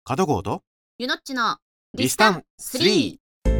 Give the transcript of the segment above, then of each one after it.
角郷とゆのっちのリスタン3。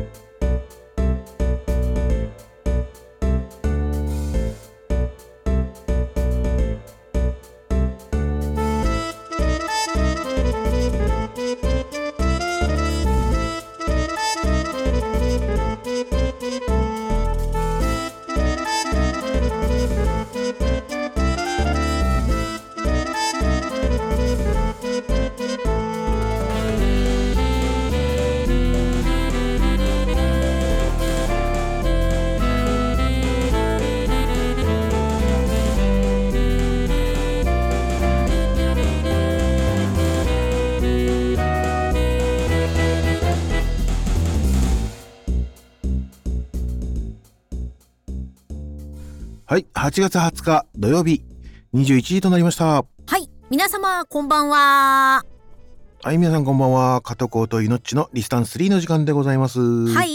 はい、8月20日土曜日21時となりました。 はい、皆様こんばんは。 はい、皆さんこんばんは。角郷といのっちのリスタン3の時間でございます。 はい、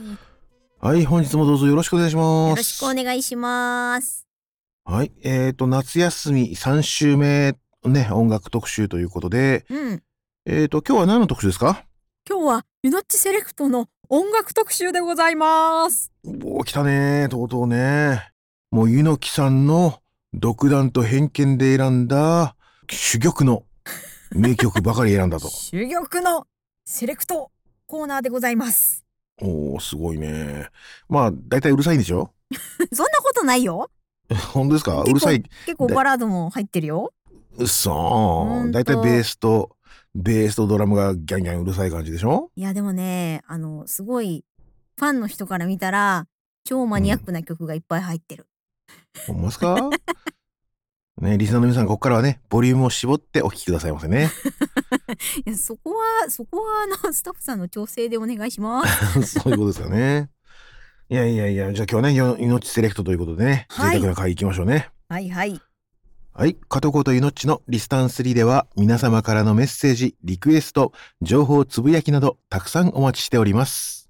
はい、本日もどうぞよろしくお願いします。 よろしくお願いします。 はい、夏休み3週目ね、音楽特集ということで、今日は何の特集ですか？ 今日はゆのっちセレクトの音楽特集でございます。 おー、来たね、とうとうね。もう柚木さんの独断と偏見で選んだ珠玉の名曲ばかり選んだと。 珠玉のセレクトコーナーでございます。 おー、すごいね。まあだいたいうるさいんでしょ？ そんなことないよ。 本当ですか？うるさい。 結構バラードも入ってるよ。 うっそー。だいたいベースとドラムがギャンギャンうるさい感じでしょ？ いやでもね、すごいファンの人から見たら超マニアックな曲がいっぱい入ってる。 ほんまですか？ね、リスナーの皆さん、ここからはね、ボリュームを絞ってお聞きくださいませね。 いや、そこはスタッフさんの調整でお願いします。 そういうことですよね。いや、じゃあ今日はね、命セレクトということでね、 はい、 贅沢な回行きましょうね。 はいはい。 はい、角郷と命のリスタン3では、皆様からのメッセージ、リクエスト、情報つぶやきなど、たくさんお待ちしております。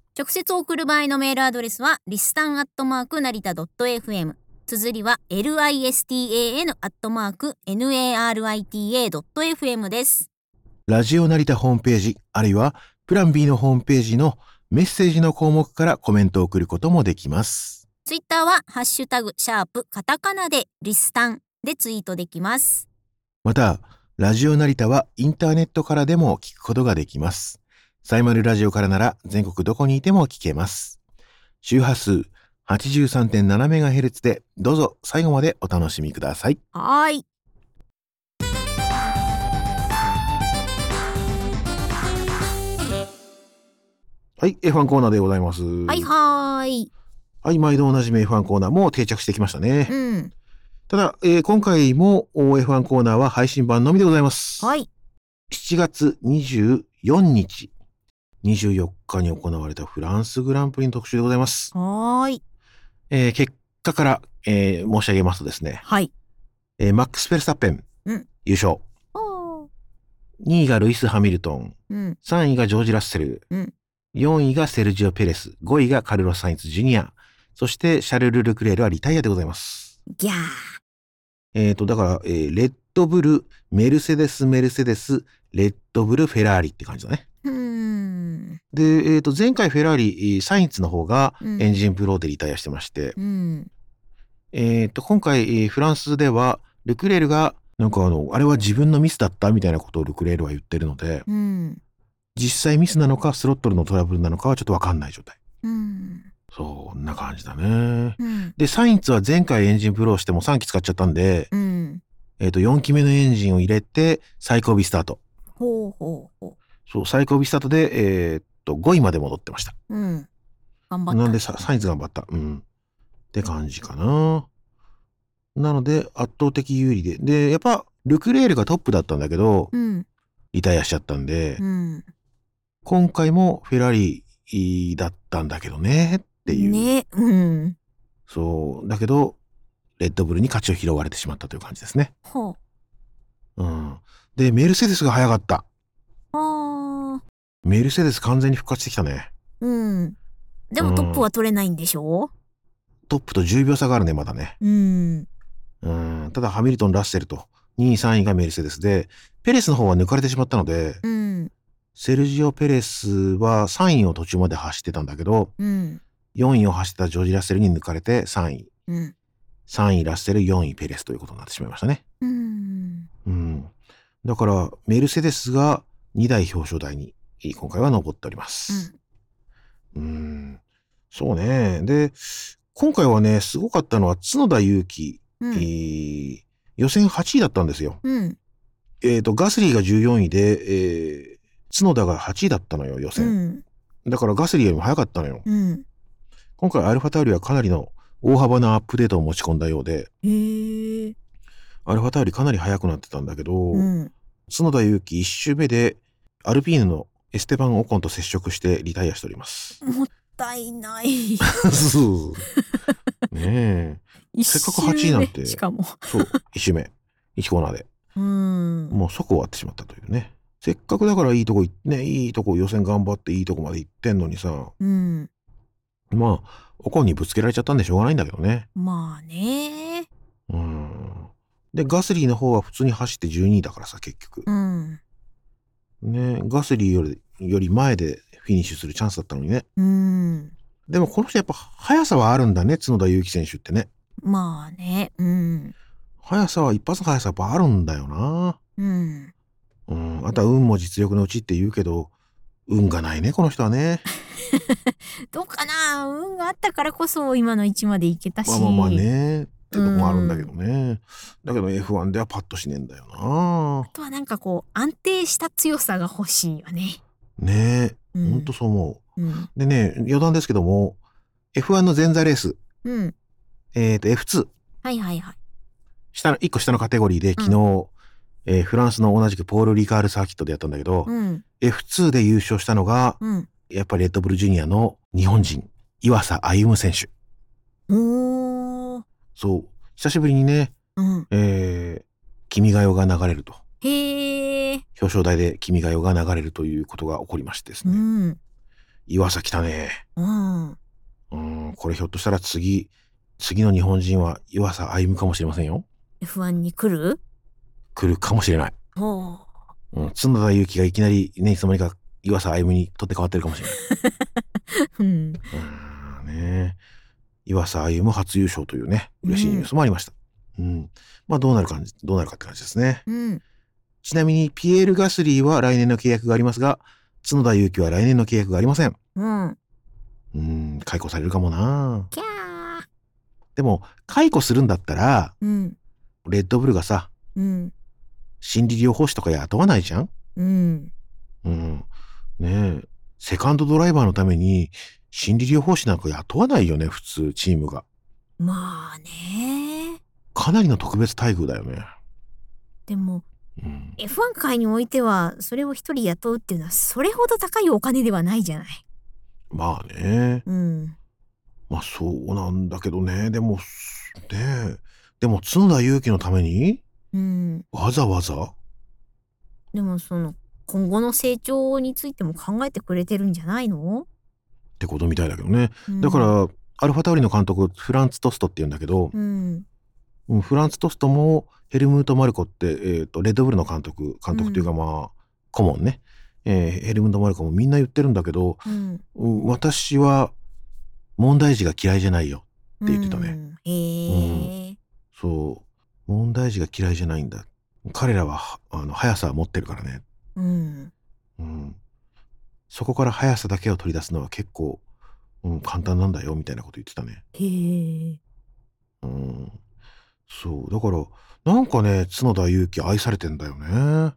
直接送る場合のメールアドレスは、リスタン成田 .fm。綴りは listan@narita.fm です。 ラジオ成田ホームページ、あるいはプラン B のホームページのメッセージの項目からコメントを送ることもできます。 ツイッターはハッシュタグ#カタカナでリスタンでツイートできます。 また、ラジオ成田はインターネットからでも聞くことができます。サイマルラジオからなら全国どこにいても聞けます。周波数 83.7MHz でどうぞ最後までお楽しみください。 はい。 はい、F1 コーナーでございます。 はい、 毎度おなじみ F1 コーナーも定着してきましたね。ただ、今回も F1 コーナーは配信版のみでございます。 はい。 7月24日、24日に行われたフランスグランプリの特集でございます。 はい。 結果から、申し上げますとですね。 はい。 マックス・フェルスタッペン、優勝。2位がルイス・ハミルトン。3位がジョージ・ラッセル。4位がセルジオ・ペレス。5位がカルロス・サインツ・ジュニア。そしてシャルル・ルクレールはリタイアでございます。 ギャー。 だから、レッドブル、メルセデス、レッドブル、フェラーリって感じだね。で、前回フェラーリ、サインツの方がエンジンブローでリタイアしてまして、今回、フランスではルクレールがなんかあれは自分のミスだったみたいなことをルクレールは言ってるので、実際ミスなのかスロットルのトラブルなのかはちょっとわかんない状態。そんな感じだね。で、サインツは前回エンジンブローしても3機使っちゃったんで、4機目のエンジンを入れて最後尾スタート。そう、最後尾スタートで、5位まで戻ってました。 頑張った。 なんでサインズ頑張った。って感じかな。なので、圧倒的有利で。で、やっぱ、ルクレールがトップだったんだけど、リタイアしちゃったんで、今回もフェラーリだったんだけどね、っていう。 ね。 そう。だけど、レッドブルに勝ちを拾われてしまったという感じですね。で、メルセデスが早かった。メルセデス完全に復活してきたね。 でもトップは取れないんでしょ？ トップと10秒差があるね、まだね。ただハミルトン、ラッセルと2位、3位がメルセデスで、ペレスの方は抜かれてしまったので、 セルジオ・ペレスは3位を途中まで走ってたんだけど、4位を走ったジョージ・ラッセルに抜かれて3位。3位ラッセル、4位ペレスということになってしまいましたね。だからメルセデスが2台表彰台に今回は残っております。そうね。で、今回はね、すごかったのは角田裕樹、予選8位だったんですよ。ガスリーが14位で、角田が8位だったのよ、予選。だからガスリーよりも早かったのよ。今回アルファタウリはかなりの大幅なアップデートを持ち込んだようで、アルファタウリかなり速くなってたんだけど、角田裕樹1周目でアルピーヌのエステバン・オコンと接触してリタイアしております。 もったいない。 そうねえ。せっかく8位なんて。 しかも。 そう、1周目。1コーナーで。もう即終わってしまったというね。せっかくだからいいとこ予選頑張っていいとこまで行ってんのにさ。まあ、オコンにぶつけられちゃったんでしょうがないんだけどね。 まあね。 で、ガスリーの方は普通に走って12位だからさ、結局。ね、ガスリーより前でフィニッシュするチャンスだったのにね。でもこの人やっぱ速さはあるんだね、角田裕樹選手ってね。 まあね。 速さは一発の速さやっぱあるんだよな。あとは運も実力のうちって言うけど、運がないね、この人はね。 どうかな、運があったからこそ今の位置まで行けたし。 まあね。ってとこもあるんだけどね。だけど F1 ではパッとしねえんだよな。 あとはなんかこう安定した強さが欲しいよね。 ねえ、ほんとそう思う。でね、余談ですけども、F1 の前座レース、F2。1個下のカテゴリーで昨日、フランスの同じくポール・リカールサーキットでやったんだけど、F2 で優勝したのが、やっぱりレッドブルジュニアの日本人、岩佐歩夢選手。そう、久しぶりにね、君が代が流れると。表彰台で君が代が流れるということが起こりましてですね。岩佐来たね。これひょっとしたら次の日本人は岩佐歩夢かもしれませんよ。 F1 に来るかもしれない。角田裕樹がいきなりね、いつの間にか岩佐歩夢に取って変わってるかもしれない。ね、岩佐歩夢初優勝というね、嬉しいニュースもありました。まあどうなるかって感じですね。ちなみにピエール・ガスリーは来年の契約がありますが、角田裕樹は来年の契約がありません。解雇されるかもな。でも解雇するんだったら、レッドブルがさ、心理療法士とか雇わないじゃん。ねえ、セカンドドライバーのために心理療法士なんか雇わないよね、普通チームが。 まあね。 かなりの特別待遇だよね。 でも、F1 界においてはそれを一人雇うっていうのはそれほど高いお金ではないじゃない。 まあね。まあそうなんだけどね。でも角田裕樹のために、わざわざ。 でも今後の成長についても考えてくれてるんじゃないのってことみたいだけどね。だからアルファタウリの監督フランツ・トストって言うんだけど、フランツ・トストもヘルムート・マルコって、レッドブルの監督っていうかまあ顧問ね、ヘルムート・マルコもみんな言ってるんだけど、私は問題児が嫌いじゃないよって言ってたね。そう、問題児が嫌いじゃないんだ。彼らは速さは持ってるからね。そこから速さだけを取り出すのは結構、簡単なんだよみたいなこと言ってたね。そうだからなんかね、角田裕樹愛されてんだよね。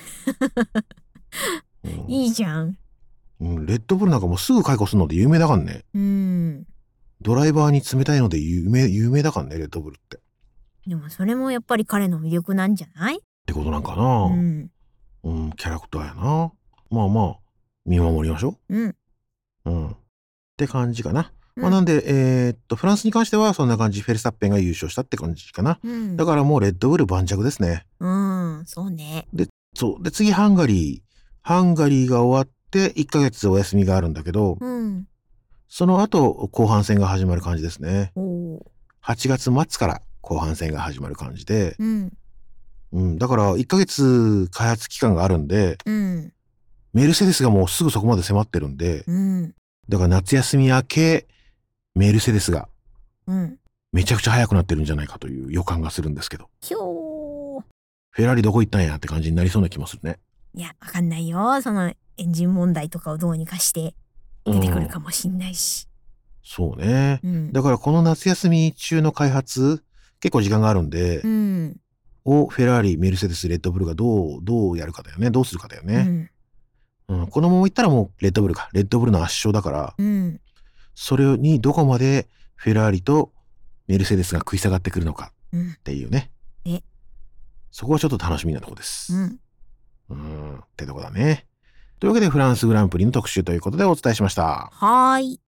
いいじゃん。 レッドブルなんかもうすぐ解雇するので有名だからね。ドライバーに冷たいので有名だからね、レッドブルって。 でもそれもやっぱり彼の魅力なんじゃないってことなんかな。キャラクターやな。まあ見守りましょう。って感じかな。なんでフランスに関してはそんな感じ。フェルスタッペンが優勝したって感じかな。だからもうレッドブル盤石ですね。 そうね。 で次ハンガリーが終わって1ヶ月お休みがあるんだけど、その後後半戦が始まる感じですね。8月末から後半戦が始まる感じで、だから1ヶ月開発期間があるんで、 メルセデスがもうすぐそこまで迫ってるんで、だから夏休み明けメルセデスがめちゃくちゃ速くなってるんじゃないかという予感がするんですけど、フェラーリどこ行ったんやって感じになりそうな気もするね。 いや、わかんないよ。そのエンジン問題とかをどうにかして出てくるかもしんないし。 そうね、だからこの夏休み中の開発結構時間があるんで、をフェラーリ、メルセデス、レッドブルがどうやるかだよね。どうするかだよね。このままいったらもうレッドブルの圧勝だから、それにどこまでフェラーリとメルセデスが食い下がってくるのかっていうね。そこはちょっと楽しみなとこです。ってとこだね。というわけでフランスグランプリの特集ということでお伝えしました。 はーい。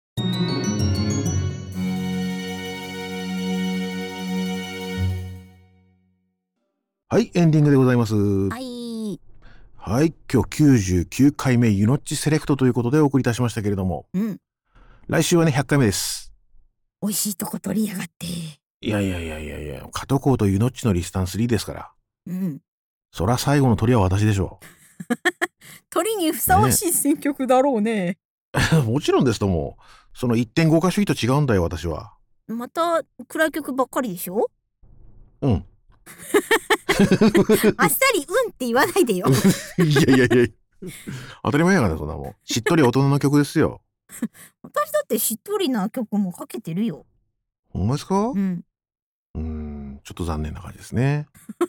はい、エンディングでございます。 はい。 はい、今日99回目ユノッチセレクトということでお送りいたしましたけれども、来週はね100回目です。 美味しいとこ取りやがって。 いや、加藤コーとユノッチのリスタン3ですから。そら最後の鳥は私でしょう。 鳥にふさわしい選曲だろうね。 もちろんですとも。その 1.5 箇所いと違うんだよ私は。 また暗い曲ばっかりでしょ。あっさりって言わないでよ。 いや当たり前やからそんなもん。しっとり大人の曲ですよ。 私だってしっとりな曲もかけてるよ。 ほんまですか？ちょっと残念な感じですね。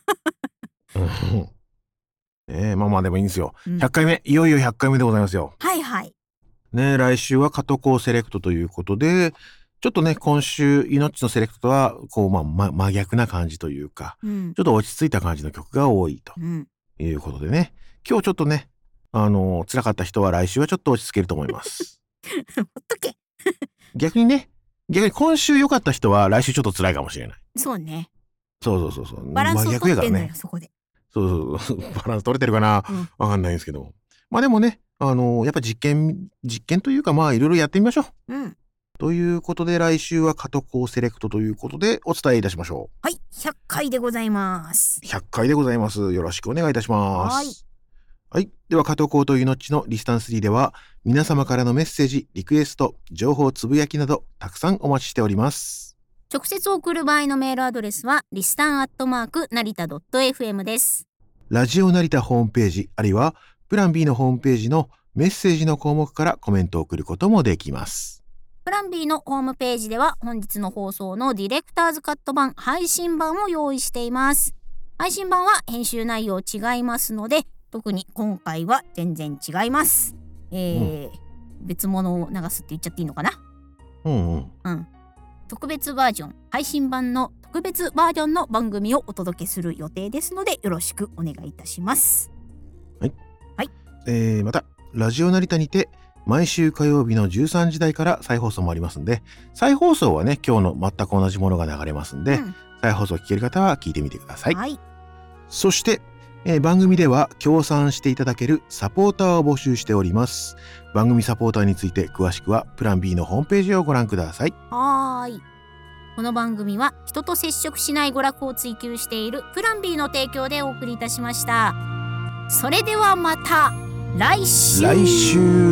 まあでもいいんですよ。100回目、いよいよ100回目でございますよ。 はいはい。 ね、来週は加藤コーセレクトということで、ちょっとね、今週、イノッチのセレクトとは、こう、真逆な感じというか、ちょっと落ち着いた感じの曲が多いということでね、今日ちょっとね、辛かった人は来週はちょっと落ち着けると思います。 ほっとけ。 逆に今週良かった人は来週ちょっと辛いかもしれない。 そうね。 そう。 バランスを取ってんのよ、そこで。 そうバランス取れてるかな、わかんないんですけど。まあでもね、やっぱ実験というか、まあいろいろやってみましょう。ということで来週は加藤コーセレクトということでお伝えいたしましょう。 はい、100回でございます。 100回でございます。よろしくお願いいたします。はい。では加藤コーとユノッチのリスタン3では皆様からのメッセージ、リクエスト、情報つぶやきなどたくさんお待ちしております。 直接送る場合のメールアドレスはリスタン@成田.fm です。 ラジオ成田ホームページあるいはプラン B のホームページのメッセージの項目からコメントを送ることもできます。 プラン B のホームページでは本日の放送のディレクターズカット版、配信版を用意しています。配信版は編集内容違いますので、特に今回は全然違います。別物を流すって言っちゃっていいのかな。特別バージョン、配信版の特別バージョンの番組をお届けする予定ですのでよろしくお願いいたします。 はい。またラジオ成田にて毎週火曜日の13時台から再放送もありますんで、再放送はね今日の全く同じものが流れますんで、再放送聞ける方は聞いてみてください。そして、番組では協賛していただけるサポーターを募集しております。番組サポーターについて詳しくはプラン B のホームページをご覧ください。この番組は人と接触しない娯楽を追求しているプラン B の提供でお送りいたしました。それではまた来週。